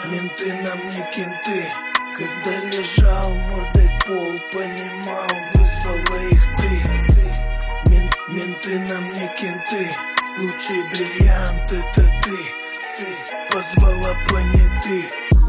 Менты нам не кенты. Когда лежал мордой в пол, понимал, вызвала их ты. Менты нам не кенты. Лучший бриллиант это ты позвала понятый.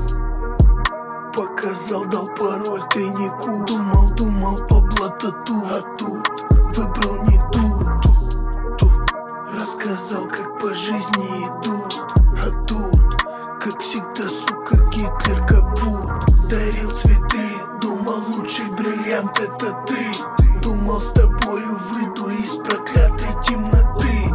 Показал, дал пароль, ты не ку. Думал по блатату, а тут выбрал не ту. Рассказал, как по жизни идут, а тут, как всегда, сука, Гитлер капут. Дарил цветы, думал, лучший бриллиант это ты. Думал, с тобою выйду из проклятой темноты.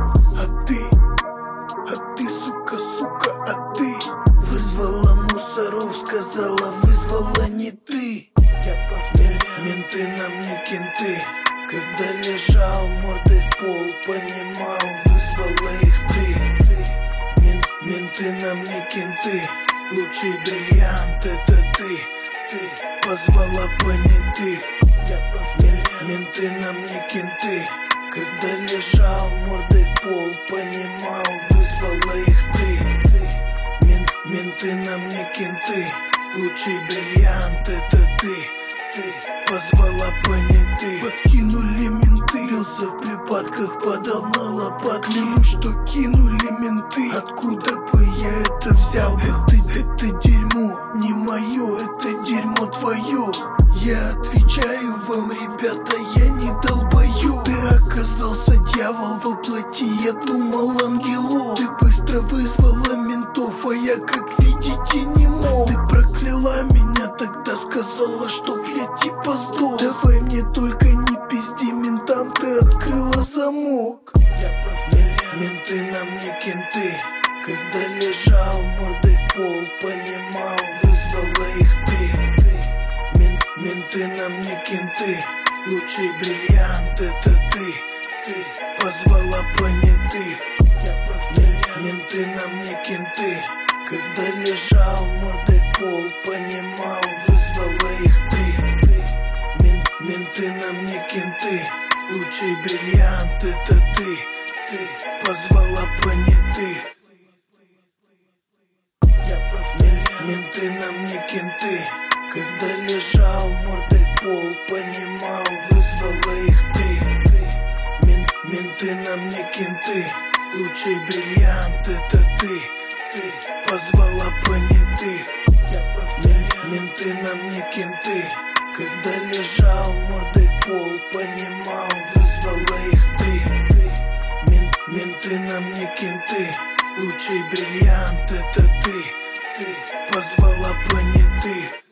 А ты, сука, а ты вызвала мусоров, сказала, вызвала не ты. Я повторяю, менты нам не кенты. Когда лежал мордой в пол, понимал, вызвала их ты. Менты нам не кенты. Лучший бриллиант это ты позвала понятый. Я повторяю, менты нам не кенты. Когда лежал мордой в пол, понимал, вызвала их ты. Менты нам не кенты. Лучший бриллиант это ты позвала понятый. Подкинули менты, бился в припадках, подал на лопат. Клянусь, что кинули менты. Откуда бы я это взял? Это дерьмо не мое, это дерьмо твое. Я отвечаю вам, ребята, я не долбою. Ты оказался дьявол во плоти, я думал ангелов. Ты быстро вызвала ментов, а я, как видите, не мог. Ты прокляла меня, тогда сказала, чтоб я типа сдох. Давай мне только не пизди ментам, ты открыла замок. Я повторяю, менты нам не кенты. Когда лежал мордой в пол, понимал, вызвала их ты. Менты нам не кенты. Лучший бриллиант это ты позвала понятый. Я повторяю, менты нам не кенты. Когда лежал мордой в пол, понимал, вызвала их ты. Менты нам не кенты. Лучший бриллиант это ты позвала понятый. Я повторяю, менты нам не кенты. Когда лежал мордой в пол, понимал, вызвала их ты. Менты нам не кенты. Лучший бриллиант это ты позвала понятый. Я повторяю, менты нам не кенты. Когда лежал мордой в пол, понимал, вызвала их ты. Менты нам не кенты. Лучший бриллиант это ты позвала понятый.